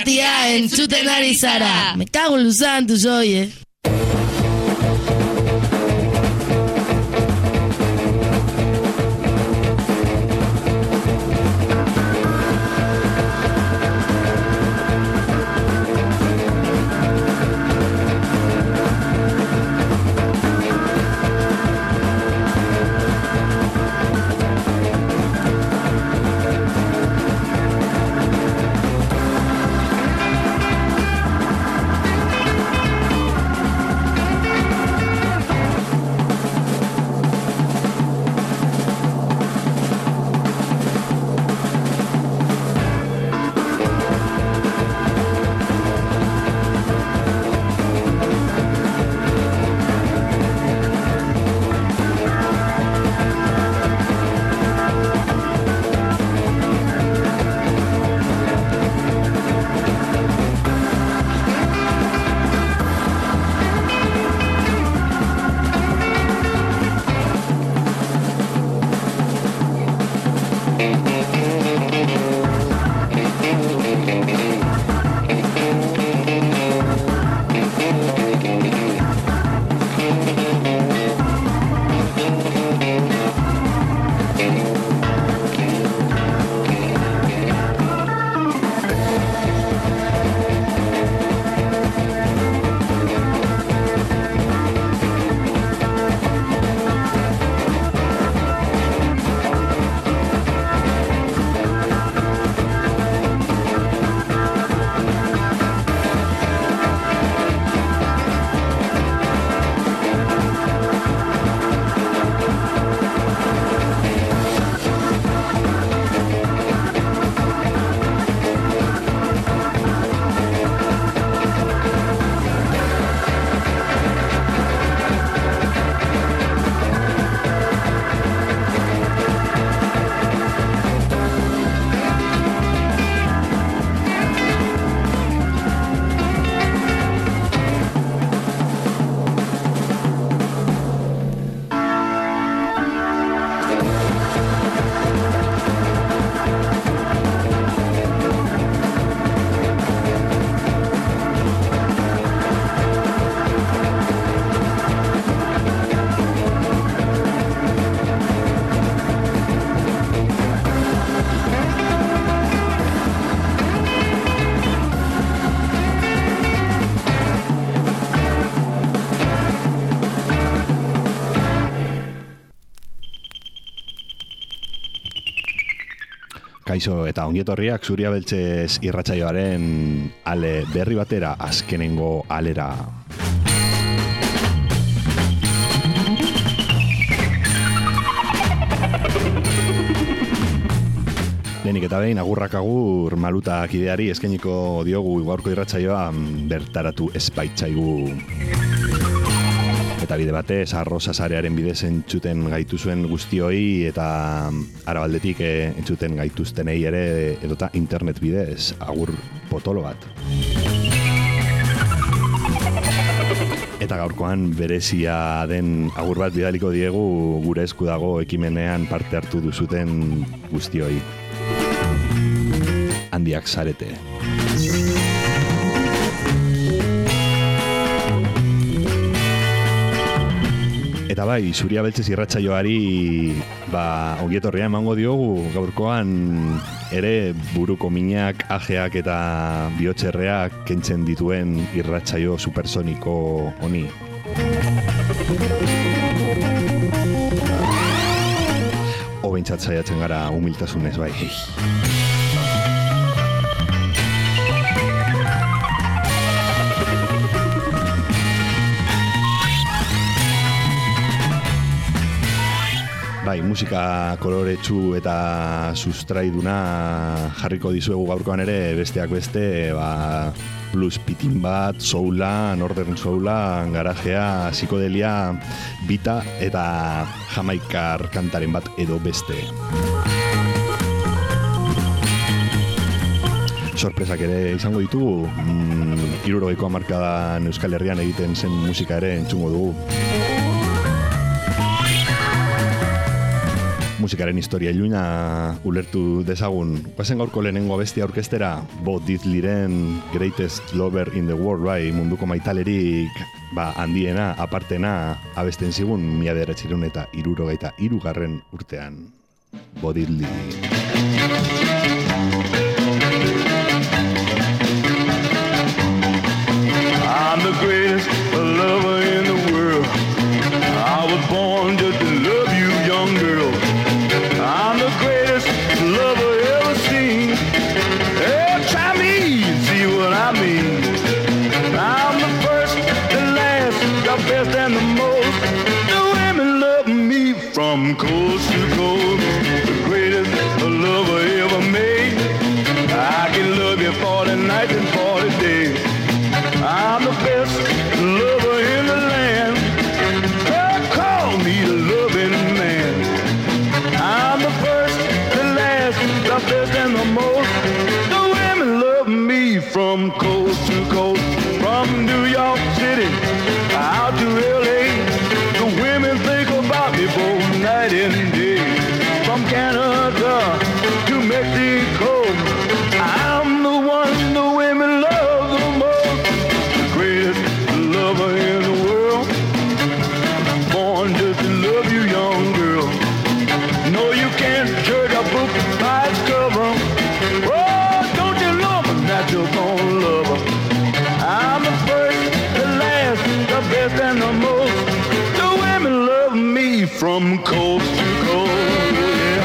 irratia entzuten ari zara. Me cago en los santos, oye. Kaixo eta ongietorriak Zuria Beltzez irratsaioaren ale berri batera, azkenengo alera. Lehenik eta behin, agurrak agur Maluta kideari eskainiko diogu gaurko irratsaioa bertaratu espaitzaigu. Eta bide batez, Arrosa sarearen bidez entzuten gaituzuen guztioi eta Arabaldetik entzuten gaituztenei ere edota internet bidez, agur potolo bat. Eta gaurkoan berezia den agur bat bidaliko diegu gure esku dago ekimenean parte hartu duzuten guztioi. Handiak zarete. Eta bai, Zuria Beltzez irratsaioari ongietorria emango diogu gaurkoan ere buruko minak, ajeak eta bihotxerreak kentzen dituen irratsaio supersoniko honi. Behintzat saiatzen gara humiltasunez bai. Bai, musika koloretsu eta sustraiduna jarriko dizuegu gaurkoan ere, besteak beste, blues pitin bat, soula, northern soula, garajea, psikodelia, bita eta jamaikar kantaren bat edo beste. Sorpresak ere izango ditugu, 60ko hamarkadan Euskal Herrian egiten zen musika ere entzungo dugu. musikaren historia iluna ulertu dezagun. Guazen gaurko lehenengo abestia aurkeztera, Bo Diddleyren Greatest Lover in the World, bai, munduko maitalerik handiena, apartena, abesten zigun 1963 urtean. Bo Diddley. I'm the greatest lover in the world. I was born just to love you, young girl. I'm the greatest lover ever seen. Hey, try me and see what I mean. I'm the first, the last, the best and the most. The women love me from coast to coast. The greatest lover ever made. I can love you 40 nights and 40 days. I'm the best lover in the land. Call me the loving man. I'm the first, the last, the best and the most. The women love me from coast to coast. From New York City out to L.A. The women think about me both night and day. From Canada to Mexico, I'm the one the women love the most. The greatest lover in the world. Born just to love you, young girl. No, you can't judge a book by its cover. Oh, don't you love her? Not your own lover. I'm the first, the last, the best and the most. The women love me from coast to coast. Yeah.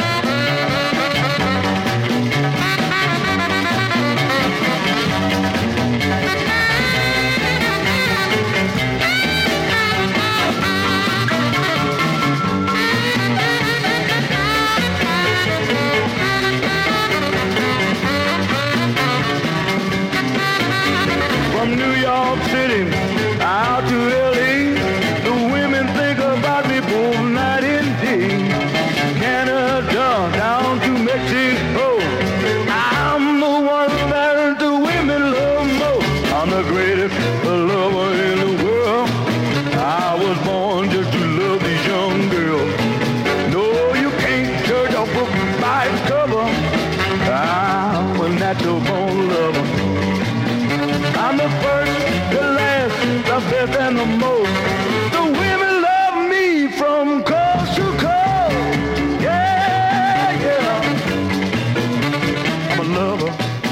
From New York City out to L.A. The women think about me both night and day. Canada down to Mexico, I'm the one that the women love most. I'm the greatest lover in the world. I was born just to love these young girls. No, you can't judge a book by its cover. I'm a natural born lover. I'm the first, the last, the best and the most. The women love me from coast to coast. Yeah, yeah. I'm a lover.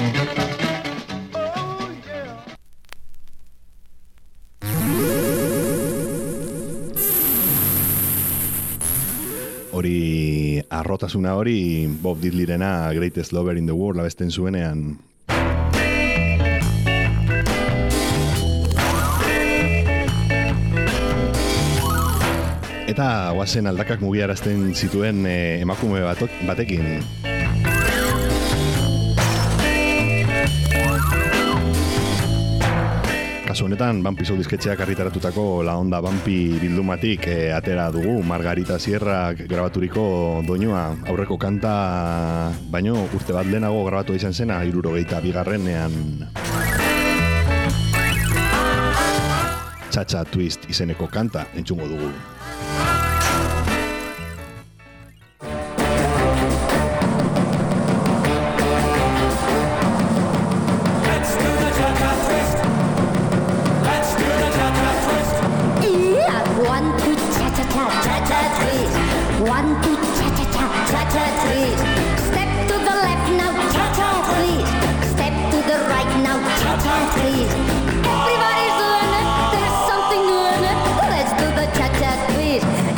Oh, yeah. Hori, arrotasuna hori, Bob Diddleyrena Greatest Lover in the World abesten zuenean. Eta guazen aldakak mugiarazten zituen emakume batekin. Kasu honetan, Bampi disketxeak argitaratutako La Onda Bampi bildumatik atera dugu Margarita Sierrak grabaturiko doinua. Aurreko kanta baino urte bat lehenago grabatu izan zena 72ean. Cha-cha Twist izeneko kanta entzungo dugu. One, two, cha-cha-cha, cha-cha, twist. Step to the left now, cha-cha, twist. Step to the right now, cha-cha, twist. Everybody's doing it, there's something doing it. Let's do the cha-cha twist.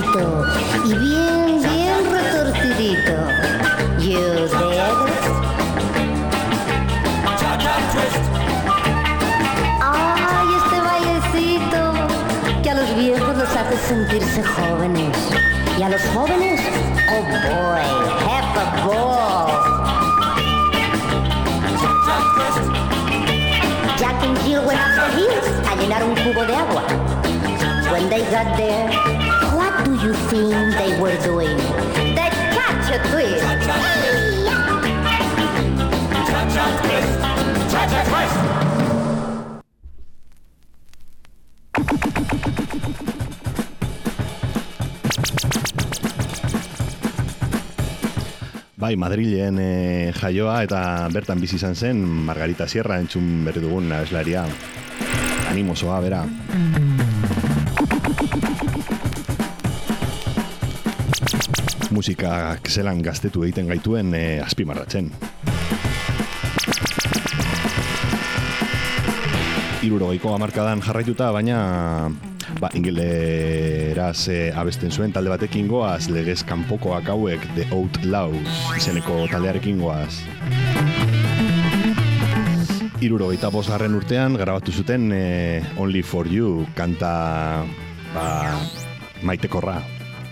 suavecito y bien, bien retorcidito. You dig it? Ay, este bailecito que a los viejos los hace sentirse jóvenes. Y a los jóvenes, oh boy, have a ball. Jack and Jill went up the hills a llenar un cubo de agua. When they got there, what do you think they were doing? They catch a twist. Cha-cha-twist, cha-cha-twist. Bai, Madrilen jaioa eta bertan bizi izan zen Margarita Sierra entzun berri dugun abeslaria. Animosoa, bera. Musikak zelan gaztetu egiten gaituen azpimarratzen. 60ko hamarkadan jarraituta, baina ingeleraz abesten zuen talde batekin goaz, legez kanpokoak hauek, The Outlaws izeneko taldearekin goaz. 65. urtean grabatu zuten Only For You kanta maitekorra.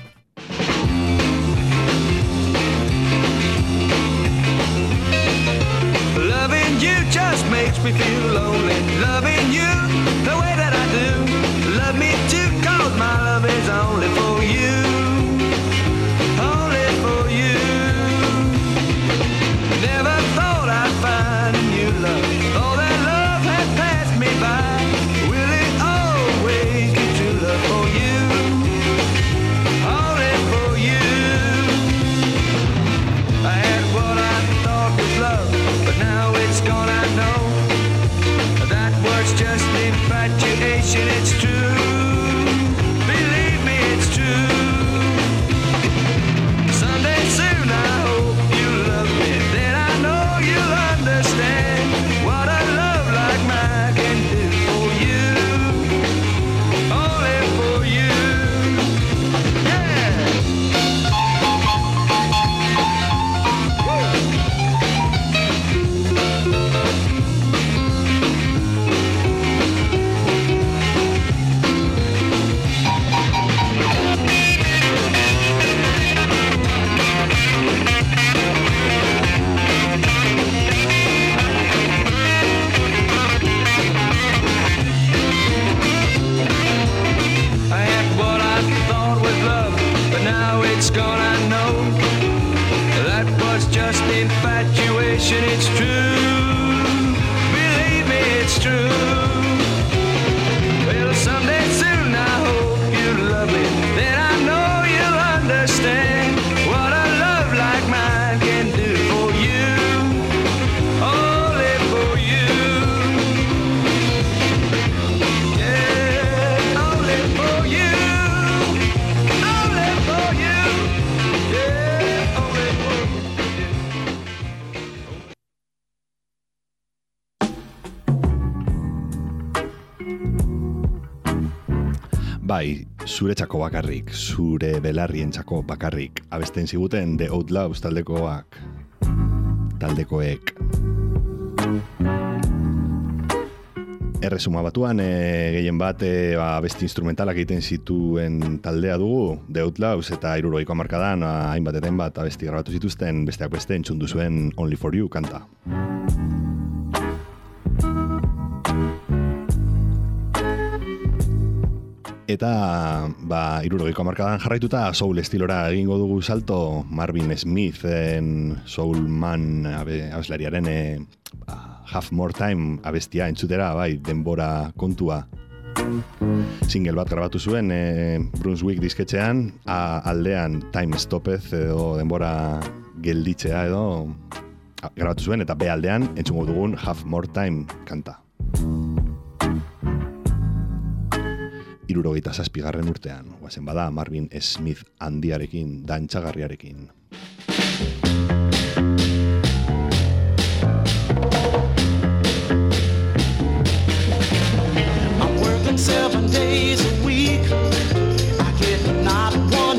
Loving you just makes me feel lonely. Loving you the way that I do. Love me too, 'cause my love is only for you. Only for you. Never thought I'd find a new love. All that love had passed me by. Will it always be true love for you? Only for you. I had what I thought was love, but now it's gone, I know. That was just infatuation, it's true. Believe me, it's true. Someday soon I hope you love me. Then I know you'll understand what a love like mine can do for you. Only for you. Yeah. Now it's gone, I know. That was just infatuation, it's true. Believe me, it's true. Well, someday soon I hope you love me. Then I know you'll understand what a love like mine can do for you. Only for you. Yeah, only for you. Bai, zuretzako bakarrik, zure belarrientzako bakarrik, abesten ziguten The Outlaws taldekoek. Erresuma Batuan gehien bat abesti instrumentalak egiten zituen taldea dugu, The Outlaws, eta 60ko hamarkadan hainbat eta hainbat abesti grabatu zituzten, besteak beste entzun duzuen Only For You kanta. Eta 60ko hamarkadan jarraituta soul estilora egingo dugu salto. Marvin Smithen Soulman abeslariaren Have More Time abestia entzutera, bai, denbora kontua. Single bat grabatu zuen Brunswick disketxean, aldean Time Stoppez edo denbora gelditzea edo grabatu zuen, eta B aldean entzungo dugun Have More Time kanta. 67. urtean, guazen bada Marvin Smith handiarekin, dantzagarriarekin. I'm working 7 days a week. I get not one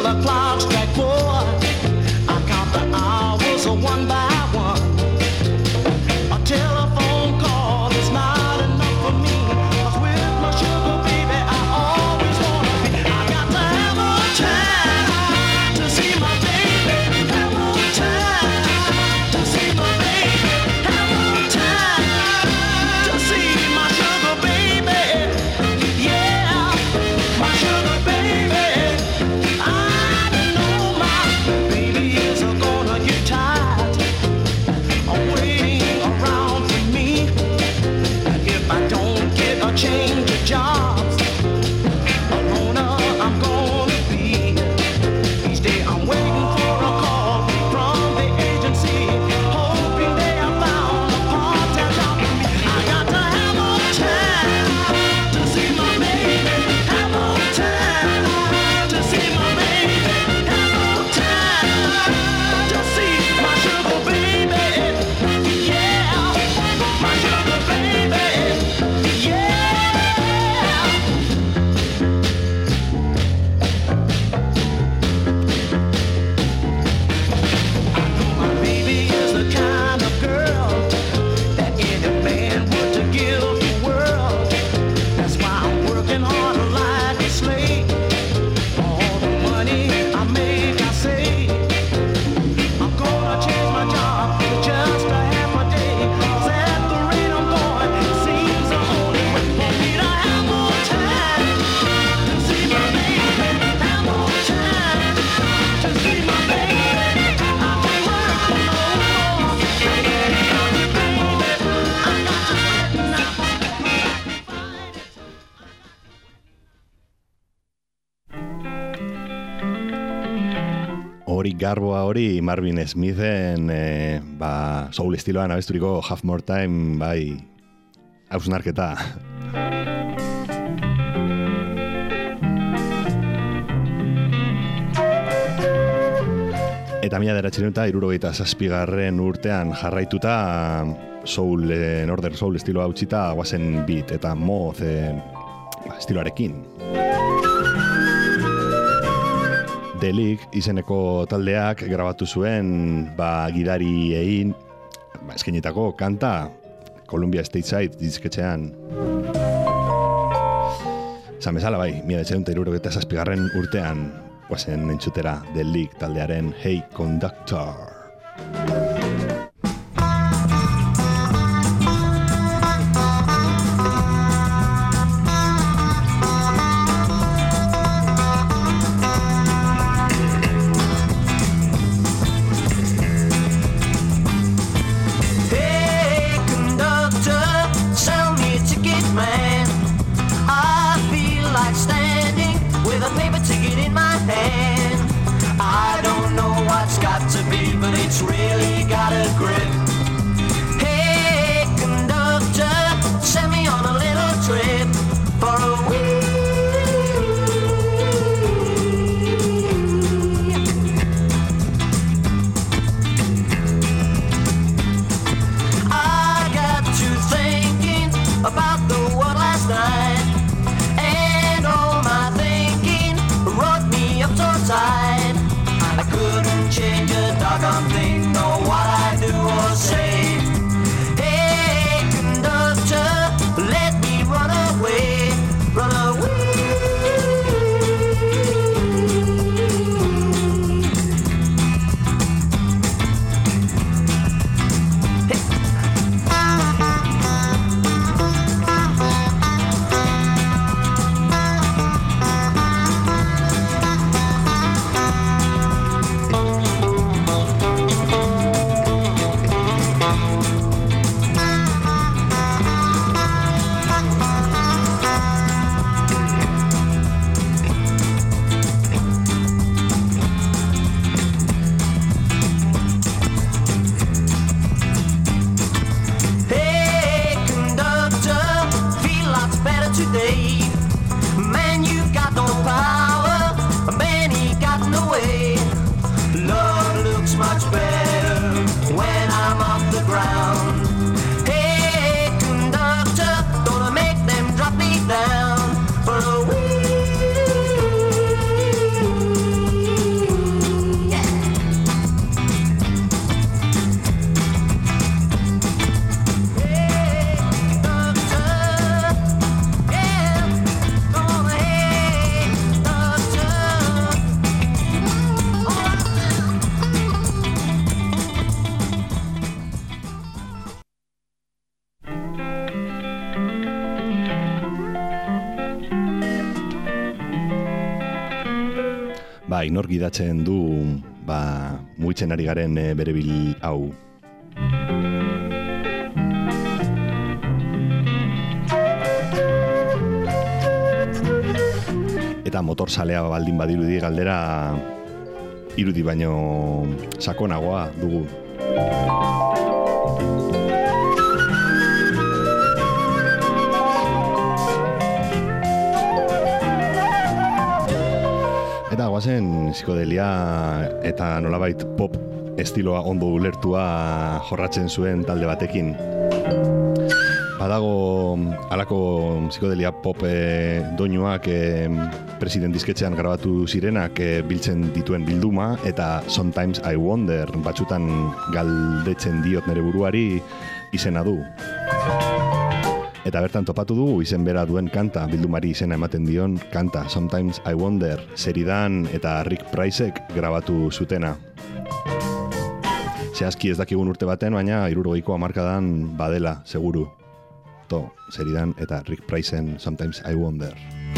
the clouds strike four. I count the hours one by one. A telephone call is not enough for me. 'Cause with my sugar baby, I always wanna be. I got to have more time to see my baby. Have more time to see my baby. Have more time to see my sugar baby. Yeah, my sugar baby. I know my baby is gonna get tired of waiting around for me. And if I don't get a change of jobs, a loner I'm gonna be. Each day I'm waiting for a call from the agency, hoping they have found a part-time job for me. I got to have more time to see my baby. Have more time to see my baby. Have more time to see my sugar baby. Yeah, my sugar baby. Yeah. I know my baby is the kind of girl that any man would to give the world. That's why I'm working hard like a slave. All the money I make, I save. I'm gonna change my job for just a half a day. 'Cause at the rate I'm going, it seems the only way for me to have more time to see my baby. Have more time to see my baby. I can't work no more. Baby, I got to straighten out. Hori garboa hori Marvin Smithen soul estiloan abesturiko Half More Time bai hausnarketa. Eta 1967 urtean jarraituta soul, Northern Soul estilo hau txita guazen beat eta moz estiloarekin. The League izeneko taldeak grabatu zuen gidariei eskainitako kanta Columbia Stateside disketxean. Esan bezala bai, 1967 urtean guazen entzutera The League taldearen Hey Conductor. Hey, conductor, sell me a ticket, man. I feel like standing with a paper ticket in my hand. I don't know what's got to be, but Inor gidatzen du, mugitzen ari garen bere bil hau. Eta motorzalea baldin badirudi galdera irudi baino sakonagoa dugu. Eta guazen psikodelia eta nolabait pop estiloa ondo ulertua jorratzen zuen talde batekin. Badago alako psikodelia pop doinuak president disketxean grabatu zirenak biltzen dituen bilduma, eta Sometimes I Wonder batzutan galdetzen diot nere buruari izena du. Eta bertan topatu dugu izen bera duen kanta, bildumari izena ematen dion kanta, Sometimes I Wonder, Sheridan eta Rick Pricek grabatu zutena. Zehazki ez dakigun urte baten, baina 70ko hamarkadan badela, seguru. Sheridan eta Rick Pricen Sometimes I Wonder.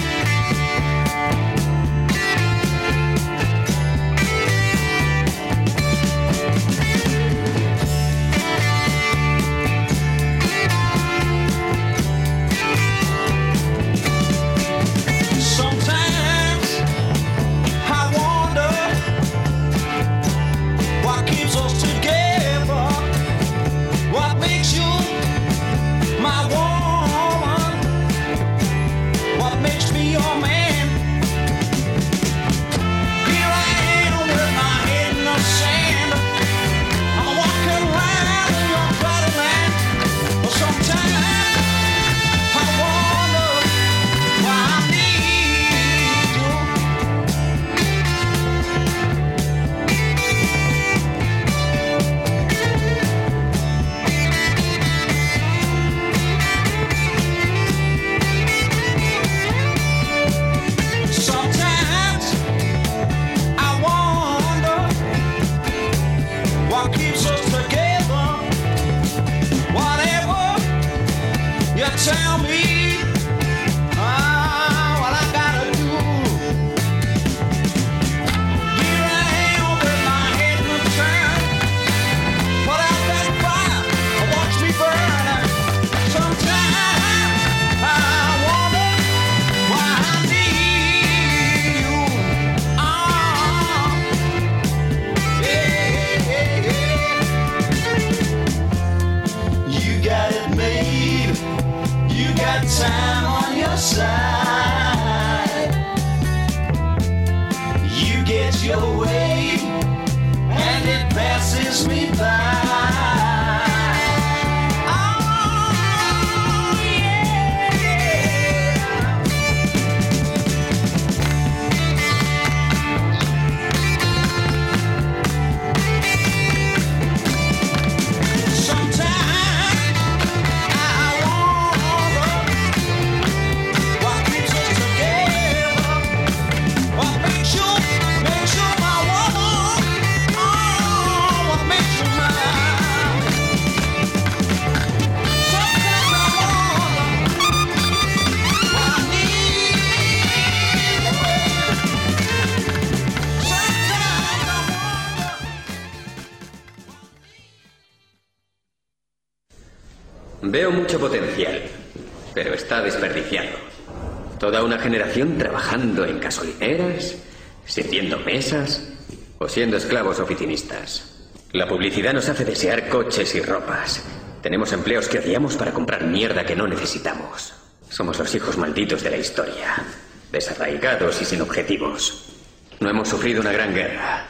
Veo mucho potencial, pero está desperdiciado. Toda una generación trabajando en gasolineras, sirviendo mesas o siendo esclavos oficinistas. La publicidad nos hace desear coches y ropas. Tenemos empleos que odiamos para comprar mierda que no necesitamos. Somos los hijos malditos de la historia, desarraigados y sin objetivos. No hemos sufrido una gran guerra,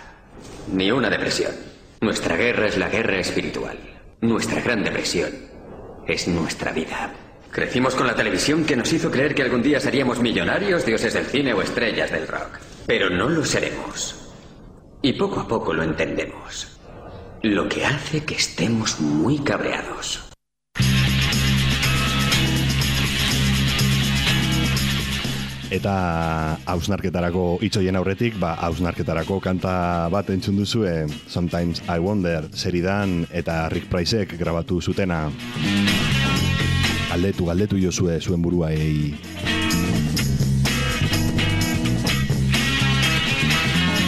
ni una depresión. Nuestra guerra es la guerra espiritual. Nuestra gran depresión es nuestra vida. Crecimos con la televisión que nos hizo creer que algún día seríamos millonarios, dioses del cine o estrellas del rock. Pero no lo seremos. Y poco a poco lo entendemos. Lo que hace que estemos muy cabreados. Eta hausnarketarako itxoien aurretik, hausnarketarako kanta bat entzun duzue, Sometimes I Wonder, Sheridan eta Rick Pricek grabatu zutena. Galdetu jozue zuen buruai.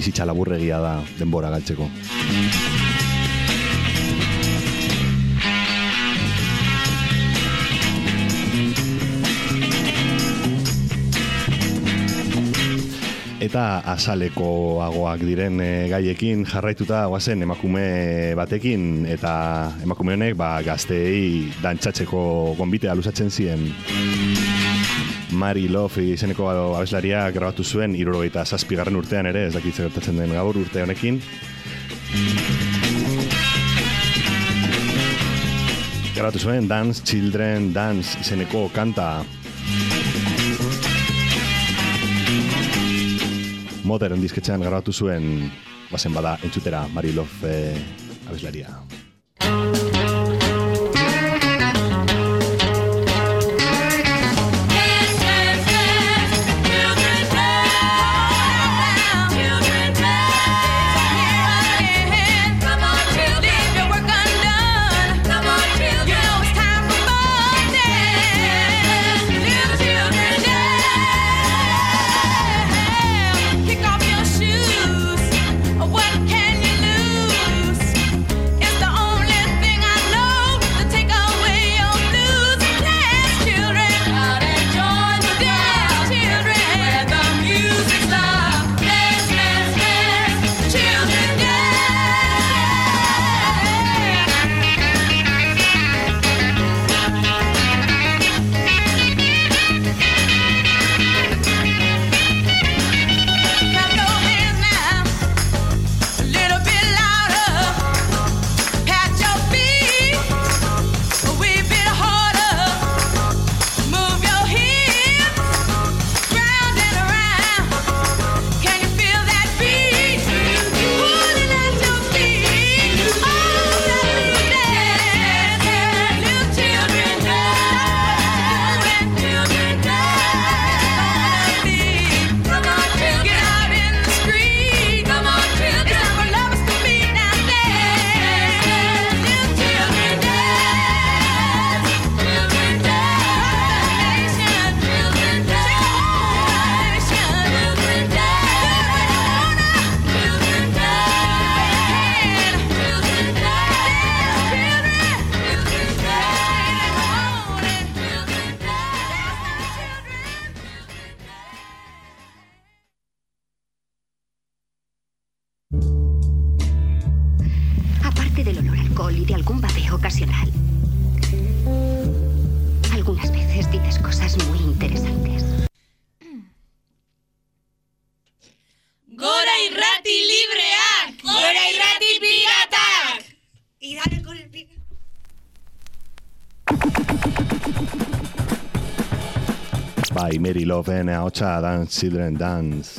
bizitza laburregia da denbora galtzeko. Eta azalekoagoak diren gaiekin jarraituta goazen emakume batekin, eta emakume honek gazteei dantzatzeko gonbitea luzatzen zien. Mary Love izeneko abeslaria grabatu zuen 77. urtean ere, ez dakit zer gertatzen den gaur urte honekin. Grabatu zuen Dance Children Dance izeneko kanta. Modern disketxean grabatu zuen, bazen bada entzutera Mary Love abeslaria. Mary Loven ahotsa Dance Children Dance.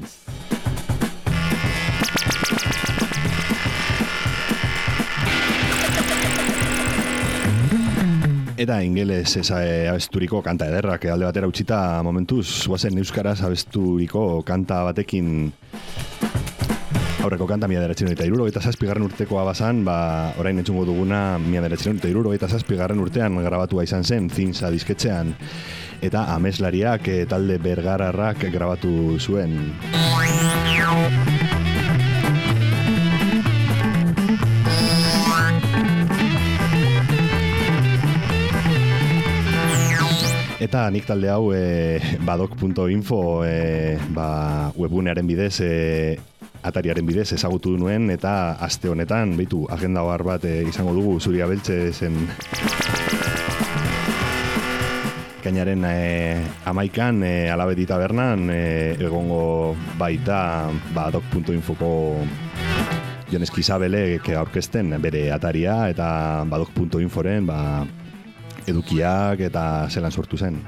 Eta ingeles abesturiko kanta ederrak alde batera utzita momentuz guazen euskaraz abesturiko kanta batekin. Aurreko kanta 1977 urtekoa bazan, orain entzungo duguna 1977 urtean grabatua izan zen Zinsa disketxean. Eta ameslariak talde bergararrak grabatu zuen. Eta nik talde hau badok.info webgunearen bidez Atariaren bidez ezagutu nuen, eta aste honetan agenda ohar bat izango dugu Zuria Beltze zen kainaren 11an Alabedi tabernan egongo baita badok.infoko Jon Eskizabelek aurkezten bere ataria, eta badok.inforen edukiak eta zelan sortu zen.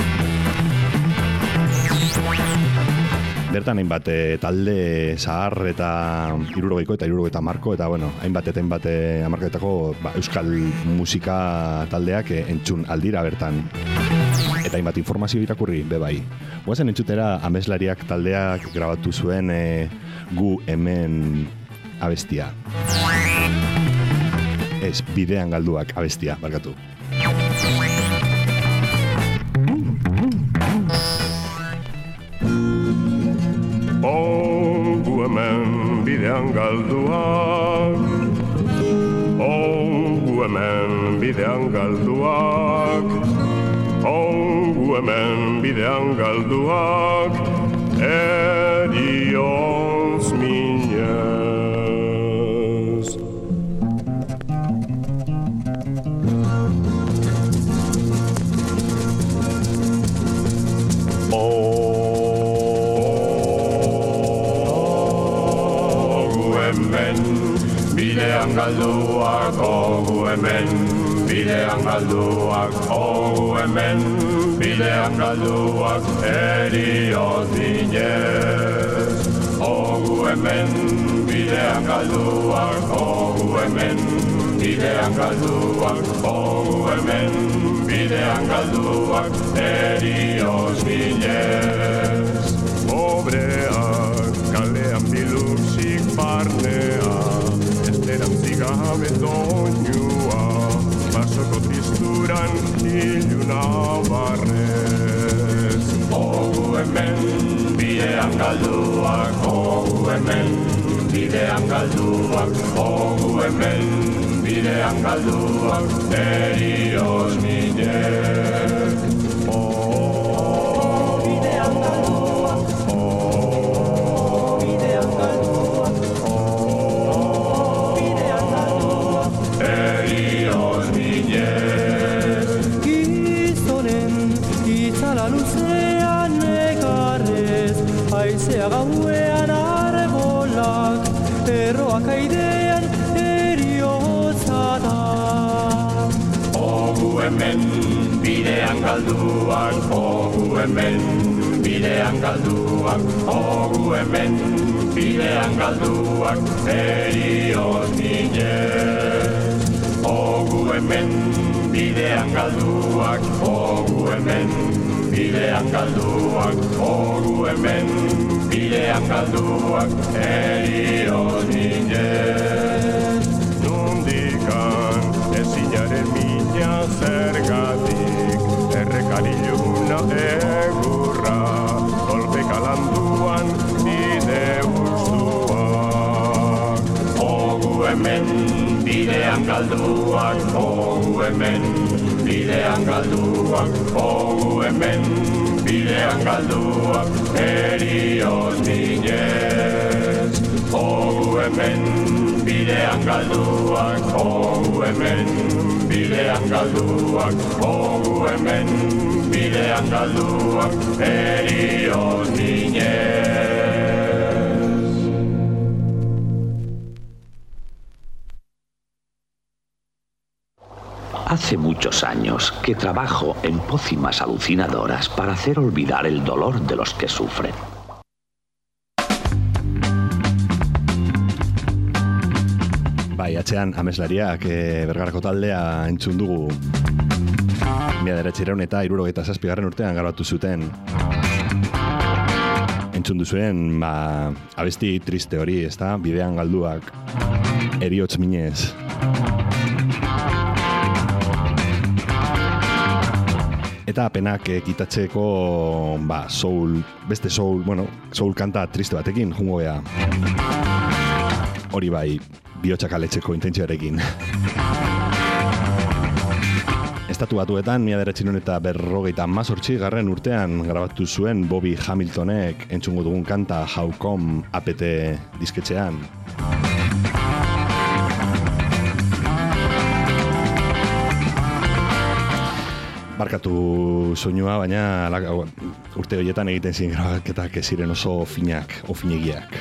Bertan hainbat talde zahar eta 60ko eta 70ko eta hainbat hamarkadetako euskal musika taldeak entzun aldira bertan. Eta hainbat informazio irakurri bai. Goazen entzutera ameslariak taldeak grabatu zuen Gu hemen abestia. Ez, bidean galduak abestia, barkatu. Oh, gu hemen bidean galduak. Hemen bidean galduak. Hemen bidean galduak. Erioz minez. Hemen bidean galduak. Hemen bidean galduak. Hemen bidean galduak. Erioz minez. Hemen bidean galduak. Hemen bidean galduak. Hemen bidean galduak. Erioz minez. Pobreak kalean biluxik barnea, esperantzik gabe doinua, basoko tristuran iluna barrez. Hemen bidean galduak. Hemen bidean galduak. Hemen bidean galduak. Erioz minez. Bidean galduak. Bidean galduak. Bidean galduak. Erioz minez. Gizonen itzala luzean negarrez, haizea gauean arbolak, erroak aidean eriotza da. Hemen bidean galduak. Hemen bidean galduak. Hemen bidean galduak. Erioz minez. Hemen bidean galduak. Hemen bidean galduak. Hemen bidean galduak. Erioz minez. Nondikan ezinaren mina zergatik, errekariluna egurra, kolpeka landuan bide ustuak. Hemen bidean galduak. Hemen bidean galduak. Hemen bidean galduak. Erioz minez. Hemen bidean galduak. Hemen bidean galduak. Hemen bidean galduak. Erioz minez. Hace muchos años que trabajo en pócimas alucinadoras para hacer olvidar el dolor de los que sufren. Bai, atzean ameslariak Bergarako taldea entzun dugu. 1977 urtean grabatu zuten. Entzun duzuen, abesti triste hori, ezta? Bidean galduak. Eriotz minez. Eta apenak kitatzeko beste soul kanta triste batekin jungo gea. Hori bai, bihotxak aletzeko intentzioarekin. Estatu Batuetan 1958 garren urtean grabatu zuen Bobby Hamiltonek entzungo dugun kanta How Come APT disketxean. Barkatu soinua, baina urte horietan egiten ziren grabaketak ez ziren oso finak, ofinegiak.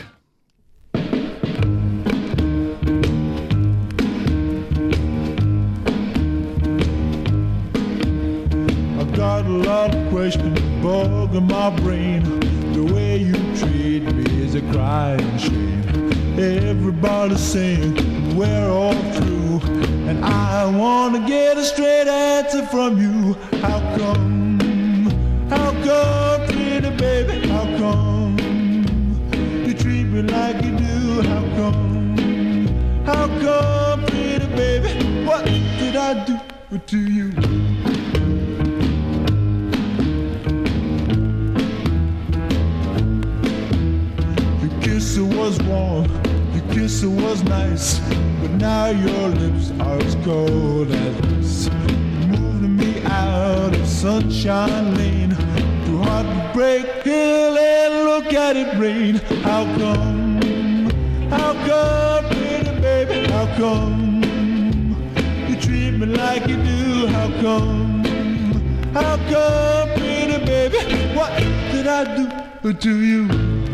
I've got a lot of questions bugging my brain. The way you treat me is a crying shame. Everybody's saying we're all through, and I want to get a straight answer from you. How come, pretty baby, how come you treat me like you do? How come, pretty baby, what did I do to you? Your kiss was warm, your kiss was nice, but now your lips are as cold as ice. Moving me out of Sunshine Lane to Heartbreak Hill, and look at it rain. How come, pretty baby, how come you treat me like you do? How come, pretty baby, what did I do to you?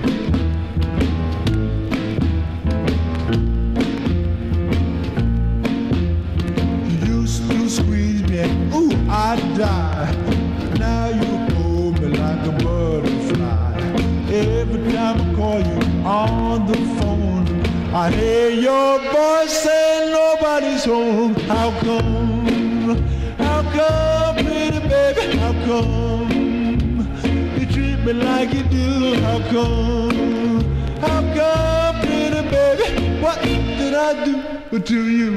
Squeeze me and ooh, I die. Now you hold me like a butterfly. Every time I call you on the phone, I hear your voice saying nobody's home. How come, pretty baby, how come you treat me like you do? How come, pretty baby, what did I do to you?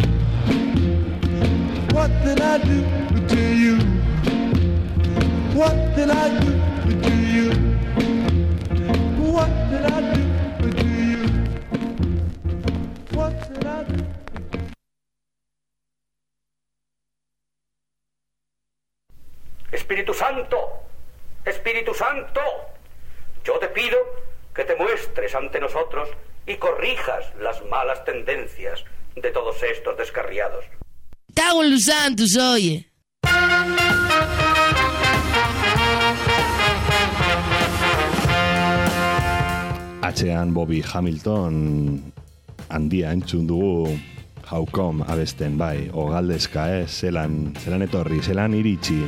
What did I do to you? What did I do to you? What did I do to you? What did I do? Espíritu Santo, Espíritu Santo, yo te pido que te muestres ante nosotros y corrijas las malas tendencias de todos estos descarriados. Cago en los santos, oye. Atzean Bobby Hamilton handia entzun dugu How Come abesten bai, o galdezka, zelan etorri, zelan iritsi.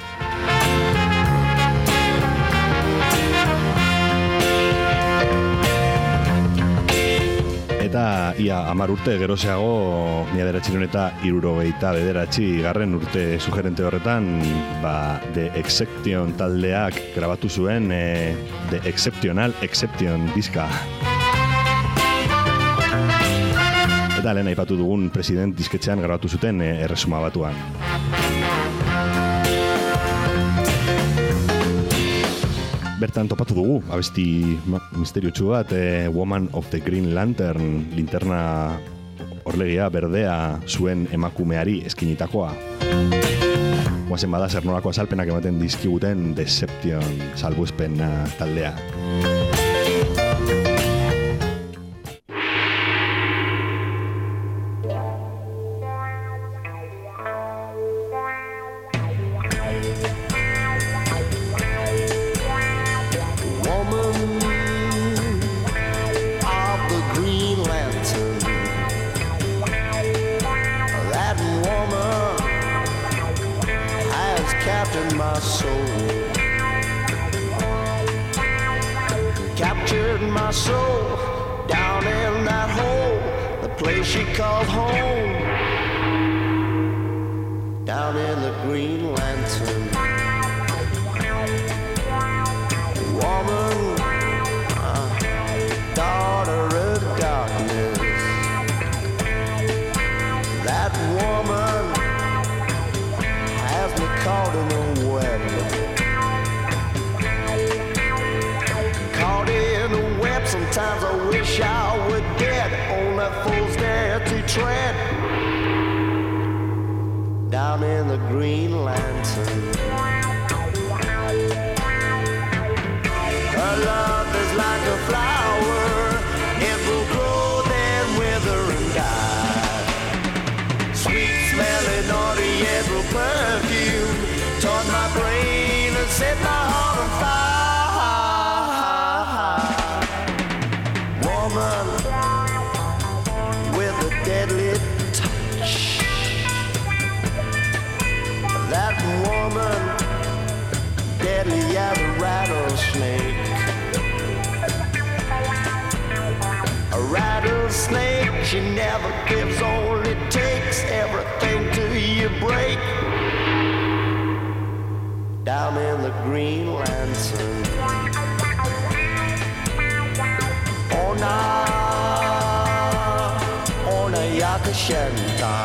Eta ia 10 urte gerozeago, 1979 garren urte sugerente horretan, The Exception taldeak grabatu zuen The Exceptional Exception diska. Eta lehen aipatu dugun president disketxean grabatu zuten Erresuma Batuan. Bertan topatu dugu, abesti misteriotsu bat, Woman of the Green Lantern, linterna orlegia berdea zuen emakumeari eskinitakoa. Guazen bada zer nolako azalpenak ematen dizkiguten Deception salbuespen taldea. She never gives, only takes everything till you break. Down in the Green Lantern. Ona Yakashenta.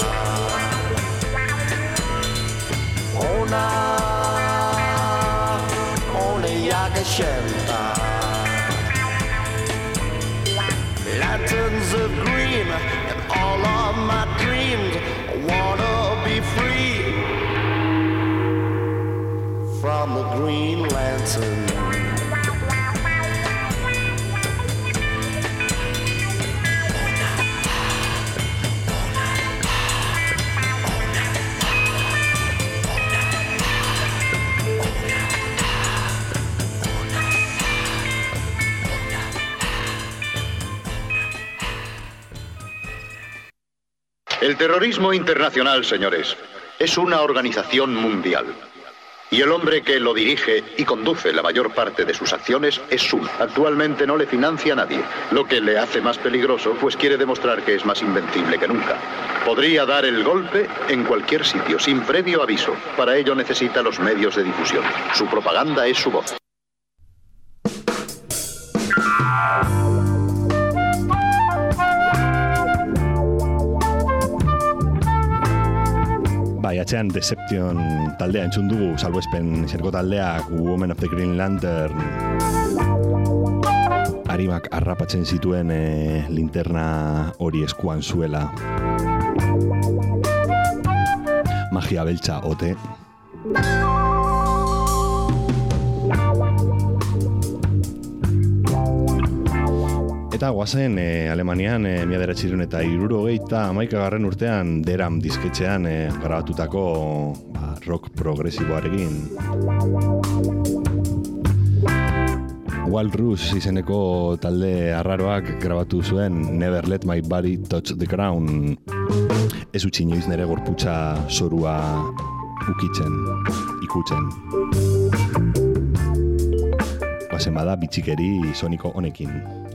Ona Yakashenta. Lanterns of green. Green Lantern. El terrorismo internacional, señores, es una organización mundial. Y el hombre que lo dirige y conduce la mayor parte de sus acciones es uno. Actualmente no le financia a nadie, lo que le hace más peligroso, pues quiere demostrar que es más invencible que nunca. Podría dar el golpe en cualquier sitio, sin previo aviso. Para ello necesita los medios de difusión. Su propaganda es su voz. Bai, atzean Deception taldea entzun dugu, salbuespen zerko taldeak Woman of the Green Lantern arimak harrapatzen zituen linterna hori eskuan zuela. Magia beltza ote. Eta guazen Alemanian 1971 urtean Deram disketxean grabatutako rock progresiboarekin. Walrus izeneko talde arraroak grabatu zuen Never Let My Body Touch the Ground. Ez utzi inoiz nere gorputza zorua ikutzen. Guazen bada bitxikeri soniko honekin.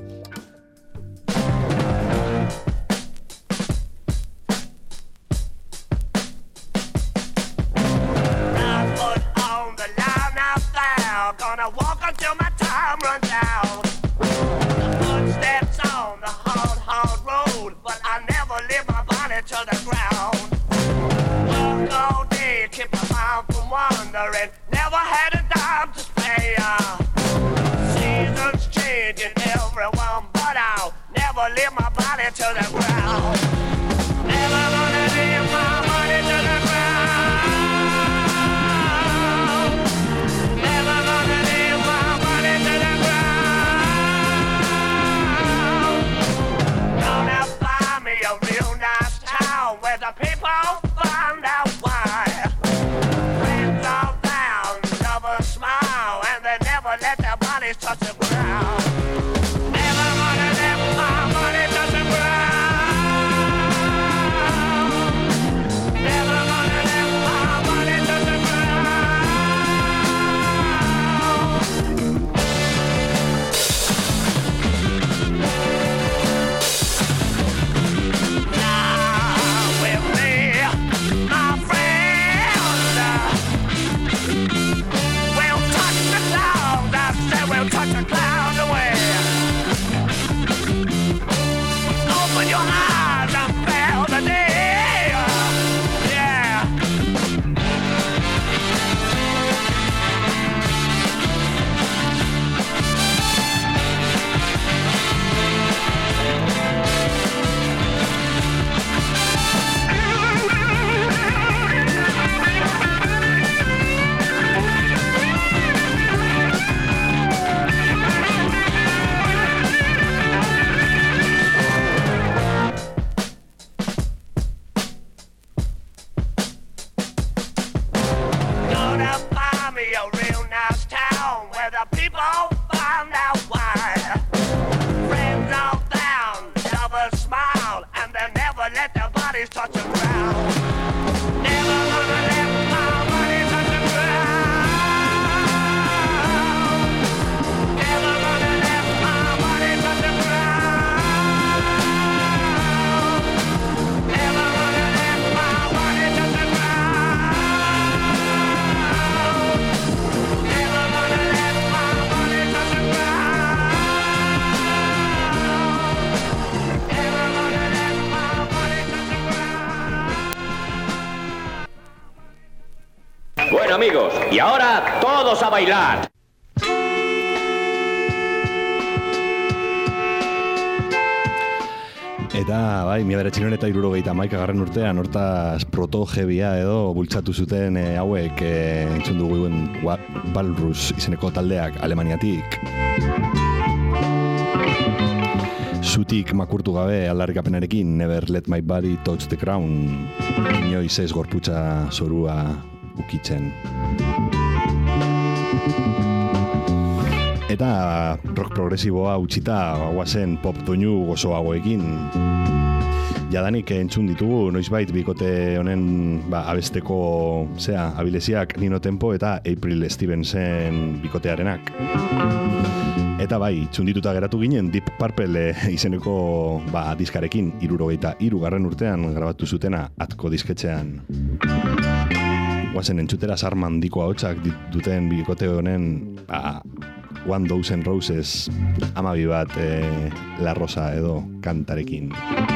Bueno, amigos, y ahora todos a bailar. Eta, bai, 1971 urtean, hortaz proto-heavya edo bultzatu zuten hauek entzun dugu Walrus izeneko taldeak Alemaniatik. Zutik makurtu gabe aldarrikapenarekin Never Let My Body Touch the Ground. Inoiz ez gorputza zorua ukitzen. Eta rock progresiboa utzita guazen pop doinu gozoagoekin. Jadanik entzun ditugu, noizbait bikote honen abesteko abilesiak Nino Tempo eta April Stevenson bikotearenak. Eta bai, txundituta geratu ginen Deep Purple izeneko diskarekin 73. urtean grabatu zutena Atko disketxean. Guazen entzutera sarmandiko ahotsak duten bikote honen 1000 Roses 12 bat La Rosa edo kantarekin.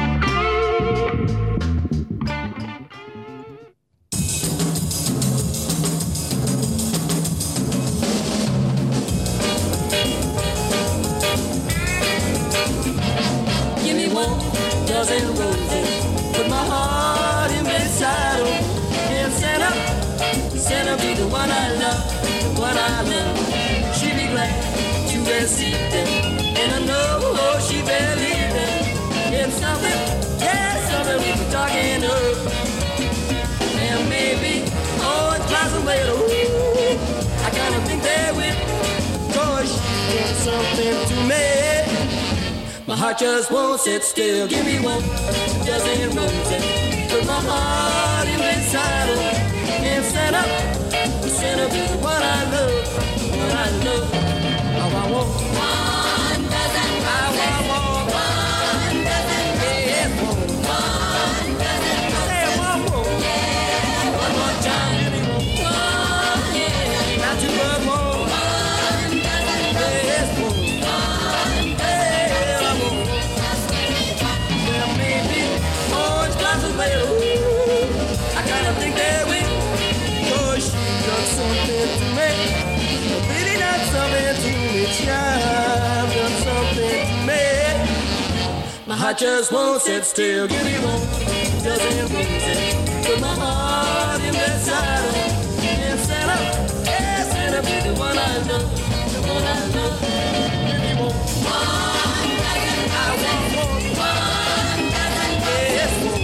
Give me 1,000 roses, put my heart in beside her, and send her be the one I love, the one I love. She be glad to receive them, and I know she believe them. It's something, yeah, something we be talking of. And maybe, it's blossom later, ooh, I kinda think they will, cause she did something to me. My heart just won't sit still. Give me 1,000 roses, put my heart in beside her, and send her be the one I love, the one I love. Oh, I want 1,000 roses. I want 1,000 roses. Yeah, 1,000 roses. Hey, one more time. Give me 1, yeah, not too much more. 1,000 roses. Yeah, 1. I kinda think that we, cause she done something to me. Really not something to me, child, done something to me. My heart just won't sit still. Give me 1,000 roses, put my heart in beside her, and send her be the one I love, the one I love. Give me 1,000, I want 1,000, yes, 1.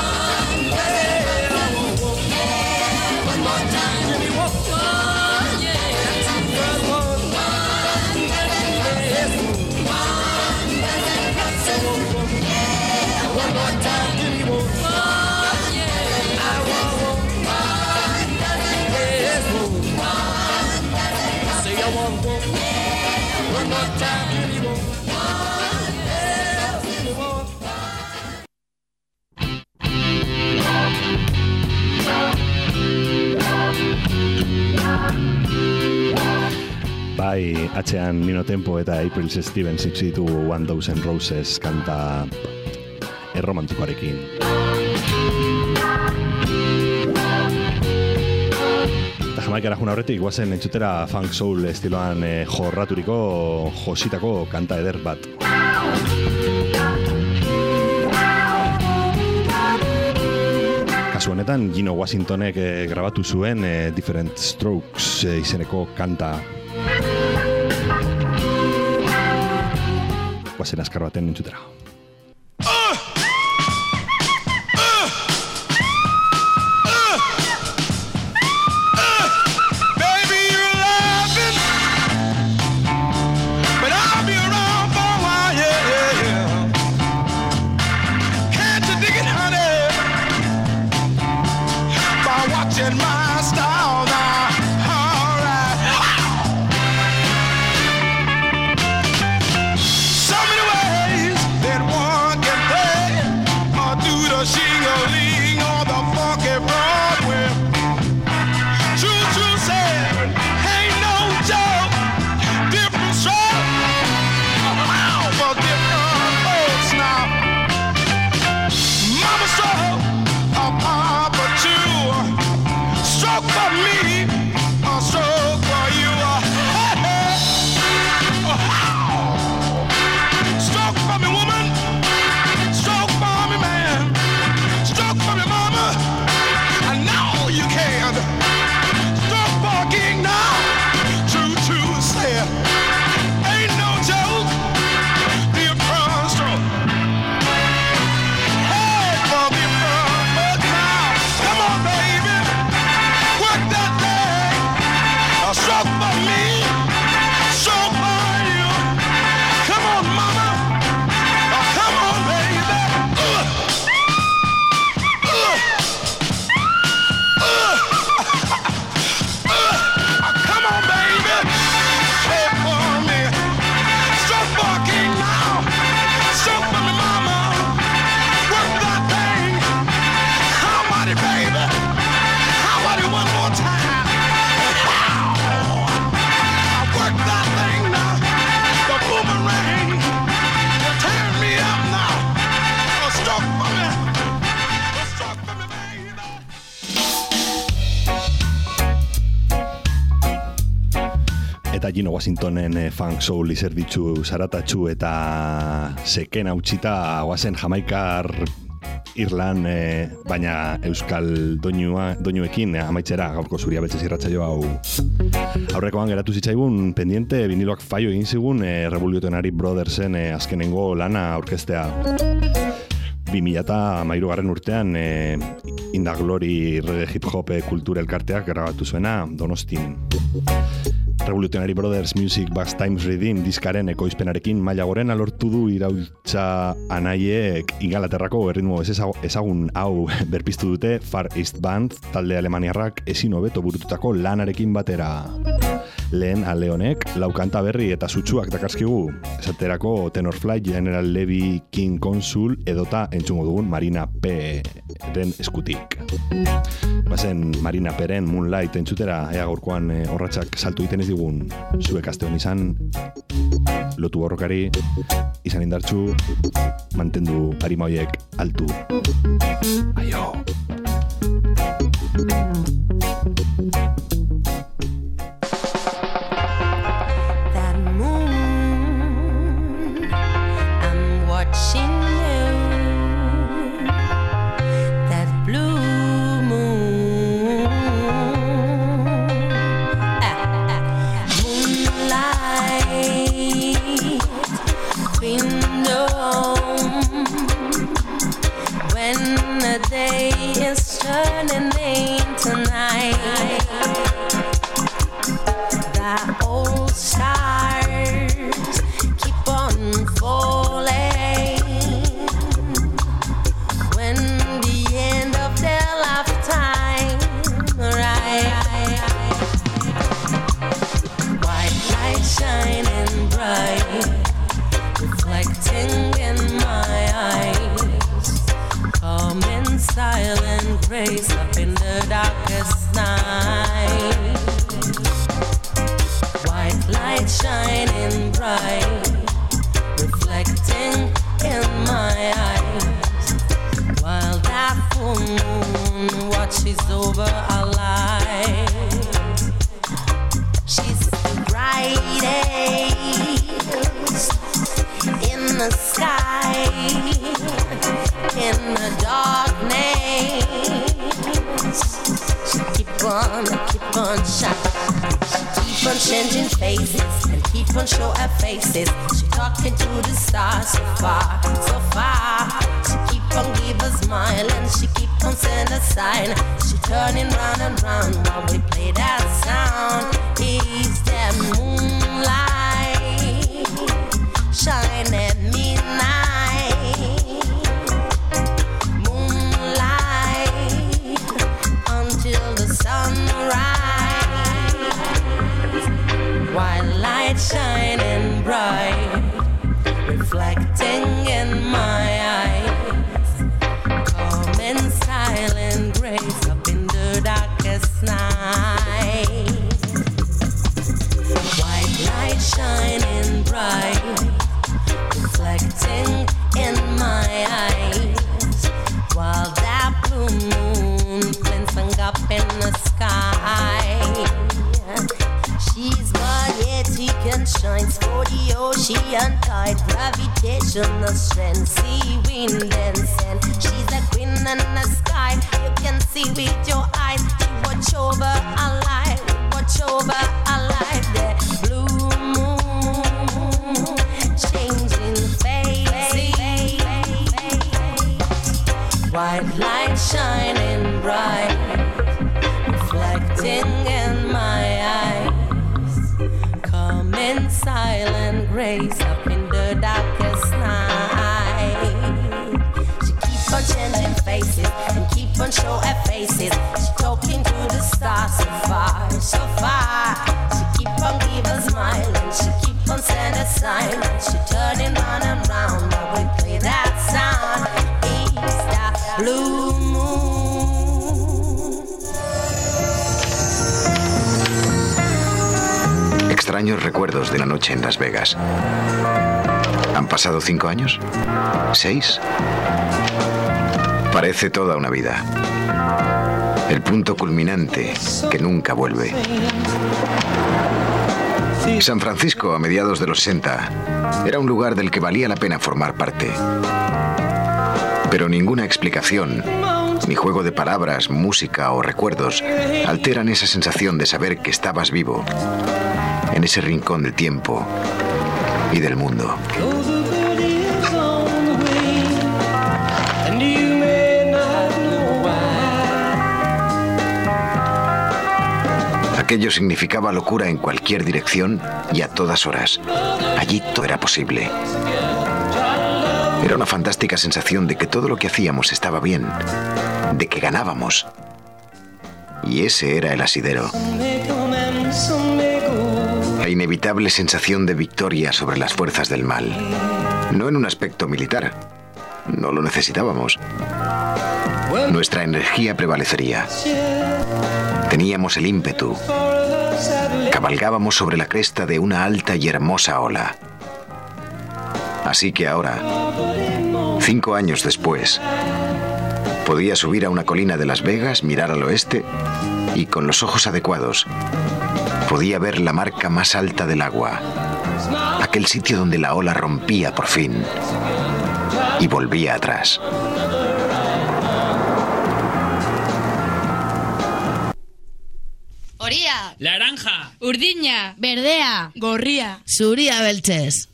Bai, atzean Nino Tempo eta April Stevens itzitu 1,000 Roses kanta erromantikoarekin. Eta Jamaikara juna horretik, guazen entzutera funk soul estiloan jorraturiko jositako kanta eder bat. Kasu honetan, Gino Washingtonek grabatu zuen Different Strokes izeneko kanta. Guazen azkar baten entzutera. Stroke for me, woman. Stroke Eta Gino Washingtonen funk soul izerditzu zaratatxu eta seken hautsita guazen Jamaikar Irlan, baina euskal doinuekin amaitzera gaurko Zuria Beltzez irratsaio hau. Aurrekoan geratu zitzaigun pendiente viniloak faio egin zigun Revolutionary Brothersen azkenengo lana aurkeztea. 2013 urtean In Da Glory hip hop kultura elkarteak grabatu zuena Donostin. Revolutionary Brothers Music Bass Times Redeem diskaren ekoizpenarekin maila gorena lortu du iraultza anaiek Ingalaterrako erritmo ezagun hau berpiztu dute Far East Band talde alemaniarrak ezin hobeto burututako lanarekin batera. Lehen alde honek lau kanta berri eta sutsuak dakarskigu, esaterako Tenor Fly, General Levy, King Consul edota entzungo dugun Marina P-ren eskutik. Bazen Marina P-ren Moonlight entzutera ea gaurkoan horratxak saltu egiten ez digun zuek aste hon izan, lotu borrokari, izan indartxu, mantendu arima hoiek altu. Aio! Grace up in the darkest night. White light shining bright, reflecting in my eyes, while that full moon watches over our lives. She's the brightest in the sky, in the darkness. Keep on shining. Keep on changing faces and keep on show her faces. She talking to the stars so far, so far. She keep on give a smile and she keep on send a sign. She turning round and round while we play that sound. Is that moonlight shine at midnight? Moonlight until the sunrise. White light shining bright, reflecting in my eyes. Calm and silent grace up in the darkest night. White light shining bright, reflecting in my eyes. While that blue moon glancing up in the sky. She's magnetic and shines for the ocean tide. Gravitational strength, sea, wind and sand. She's a queen in the sky. You can see with your eyes. She watch over our life, watch over our life. The blue moon changing faces. White light shining bright, reflecting in my eyes. Come in silent grace up in the darkest night. She keep on changing faces and keep on show her faces. She talking to the stars so far, so far. She keep on give a smile and she keep on send a sign. She turning round and round while we play that sound. It's that blue moon. Extraños recuerdos de la noche en Las Vegas. ¿Han pasado 5 años? ¿6? Parece toda una vida. El punto culminante que nunca vuelve. San Francisco, a mediados de los 60, era un lugar del que valía la pena formar parte. Pero ninguna explicación, ni juego de palabras, música o recuerdos alteran esa sensación de saber que estabas vivo en ese rincón del tiempo y del mundo. Aquello significaba locura en cualquier dirección y a todas horas. Allí todo era posible. Era una fantástica sensación de que todo lo que hacíamos estaba bien, de que ganábamos. Y ese era el asidero. La inevitable sensación de victoria sobre las fuerzas del mal. No en un aspecto militar. No lo necesitábamos. Nuestra energía prevalecería. Teníamos el ímpetu. Cabalgábamos sobre la cresta de una alta y hermosa ola. Así que ahora, 5 años después, podía subir a una colina de Las Vegas, mirar al oeste y con los ojos adecuados podía ver la marca más alta del agua, aquel sitio donde la ola rompía por fin y volvía atrás. Oría, Laranja, Urdiña, Verdea, Gorría, Zuria Beltzez.